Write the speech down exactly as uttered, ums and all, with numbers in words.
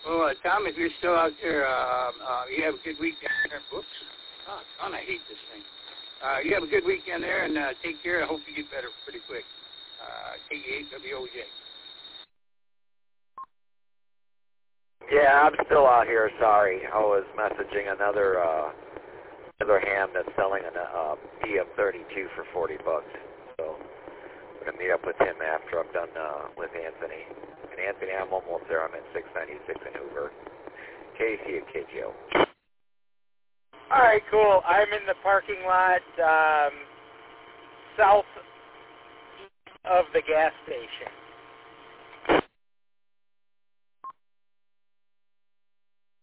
Well, uh, Tom, if you're still out there, uh, uh, you have a good weekend there. Whoops. Oh, God, I hate this thing. Uh, you have a good weekend there, and uh, take care. I hope you get better pretty quick. Uh, K E eight W O J. Yeah, I'm still out here. Sorry, I was messaging another uh, another ham that's selling an uh, P M thirty-two for forty bucks. So I'm gonna meet up with him after I'm done uh, with Anthony. And Anthony, I'm almost there. I'm at six ninety-six in Hoover. K C and K G O. All right, cool. I'm in the parking lot um, south of the gas station.